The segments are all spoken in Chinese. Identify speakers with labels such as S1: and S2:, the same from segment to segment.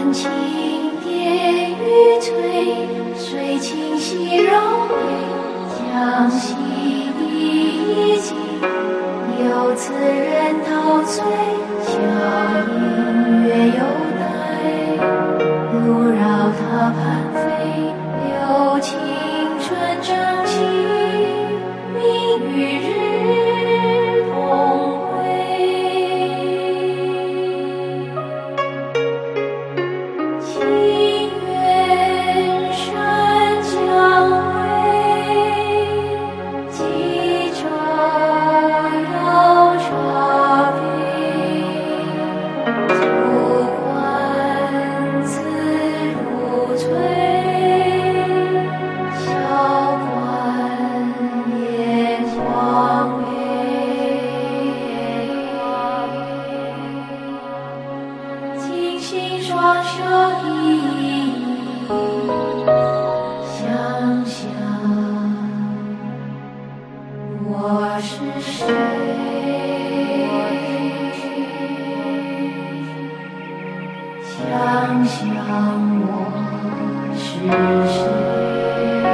S1: 山青叠玉翠，水清溪绕回，江西第一景，游子人陶醉，笑音乐犹带，路绕它盘飞，留青春正气，明与日同辉。情愿山江尾，几朝遥茶杯，竹冠自如翠，萧冠烟黄梅。紧心双手依依，想想我是谁，想想我是谁。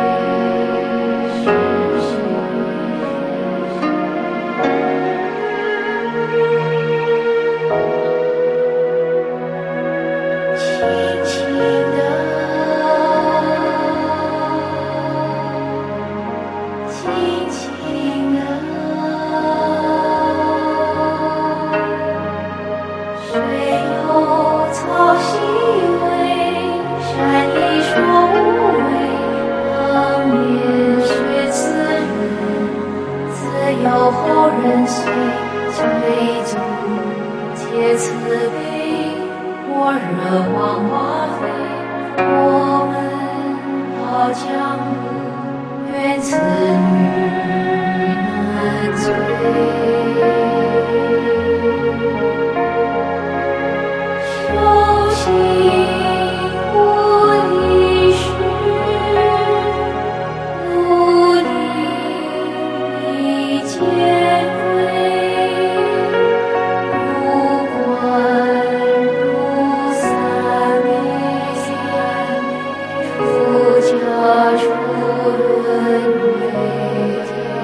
S1: 轻轻地，轻轻地，水有草细微，山一说无味，当年学此人，自有后人随，追逐皆慈悲。火热黄花飞，我们跑江湖，愿此女难醉。手心无力时，努力你见归。如冠如伞美，出家出轮回，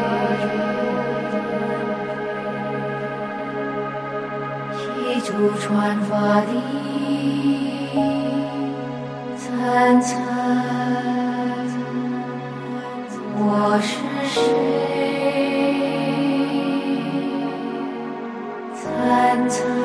S1: 披烛穿发地，参参我是谁？参参。